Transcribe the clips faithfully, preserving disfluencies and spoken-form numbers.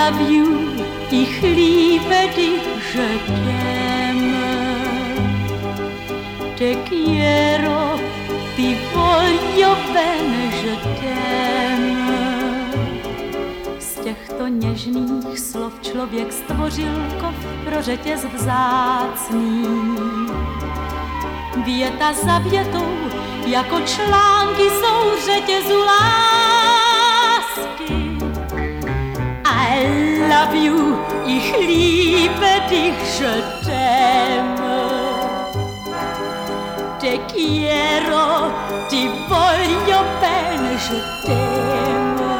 love you, ich liebe dich, je t'aime. Te quiero, ti voglio bene, je t'aime. Z těchto něžných slov člověk stvořil kov pro řetěz vzácný. Věta za větou, jako články jsou řetězu lásky. I love you, ich liebe dich, je t'aime. Te quiero, ti voglio bene, je t'aime.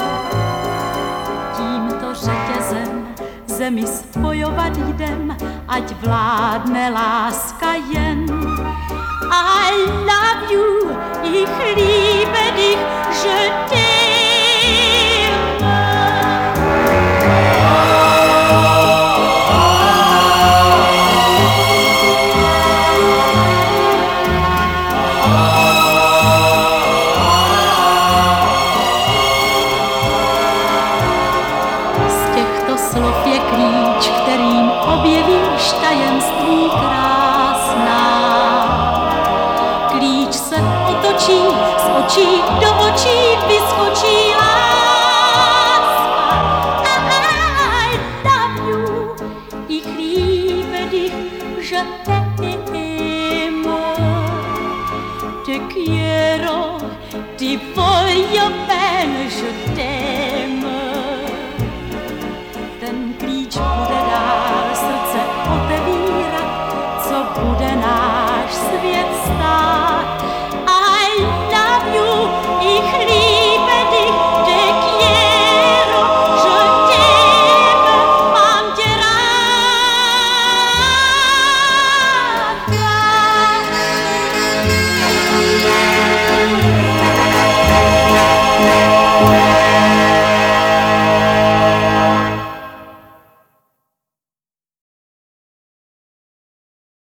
Tímto řetězem zemi spojovat jdem, ať vládne láska jen. I love you, ich liebe dich, je t'aime. Z těchto slov je klíč, kterým objevíš tajemství krásná. Klíč se otočí z očí do